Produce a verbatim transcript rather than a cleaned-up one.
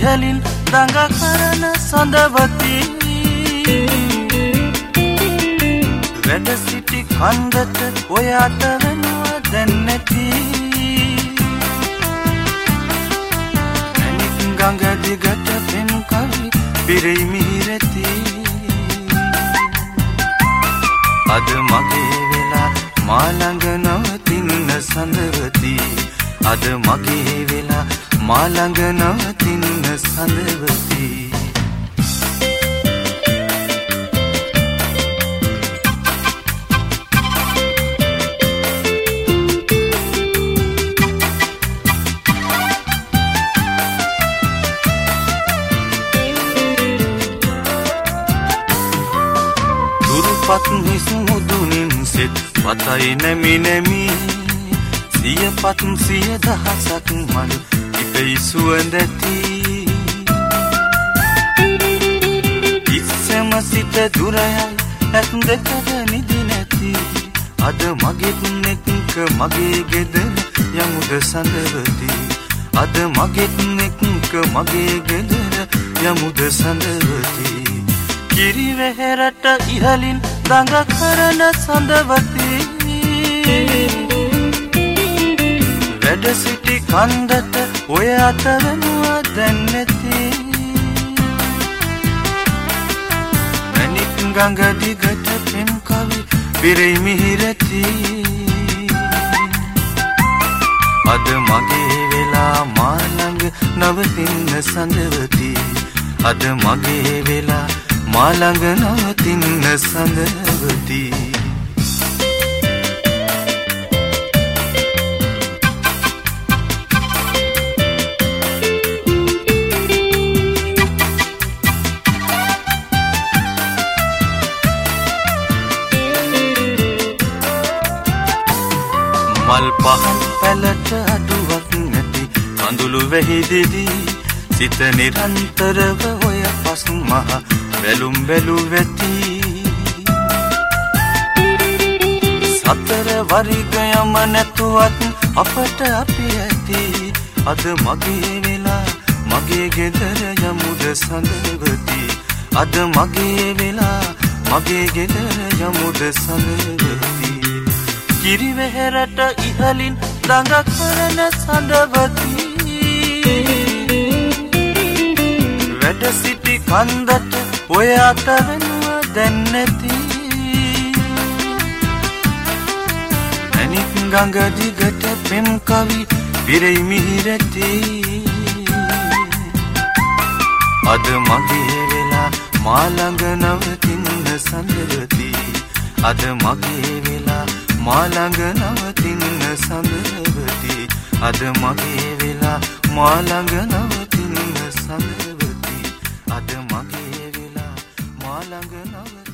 ඉහලින් දඟ කරන සඳවති වැඩ සිටි කන්දට ඔය අත වෙනුව දැන් නැති මැණික් ගඟ දිගට පෙම් කවි පිරෙයි මිහිරති අද මගේ වෙලා මා ළඟ නවතින්න සඳවති අද මගේ වෙලා මා ළඟ නවතින්න සඳවති දුරුපත් හිස් මුදුනින් සෙත් පතයි නැමි නැමි සියපත් සිය දහසක් මල් ඉපෙයි සුවඳැති ඉස්සම සිට දුරයයි ඇත් දෙකද නිදි නැති අද මගෙත් එක්ක මගේ ගෙදර යමුද සඳවති අද මගෙත් එක්ක මගේ ගෙදර යමුද සඳවති කිරි වෙහෙරට ඉහලින් දඟ කරන සඳවති වැඩ සිටි කන්දට ඔය අත වෙනුව දැන් නැති මැණික් ගඟ දිගට පෙම් කවි පිරෙයි මිහිරති අද මගේ වෙලා මා ළඟ නවතින්න සඳවති අද මගේ වෙලා මා ළඟ නවතින්න සඳවති මල් පහන් පැලට අඩුවක් නැති කඳුළු වැහිදිදී සිත නිරන්තරව ඔය පසු මහ වැලුම් වැලු වෙති සතර වරිගයම නැතුවත් අපට අපි ඇති අද මගේ වෙලා මගේ ගෙදර යමුද සඳවති අද මගේ වෙලා මගේ ගෙදර යමුද සඳවති කිරි වෙහෙරට ඉහලින් දඟ කරන සඳවති වැඩ සිටි කන්දට ඔය අත වෙනුව දැන් නැති මැණික් ගඟ දිගට පෙම් කවි පිරෙයි මිහිරති අද මගේ වෙලා මා ළඟ නවතින්න සඳවති අද මගේ වෙලා මා ළඟ නවතින්න සඳවති අද මගේ වෙලා මා ළඟ නවතින්න සඳවති අද මගේ වෙලා මා ළඟ නවතින්න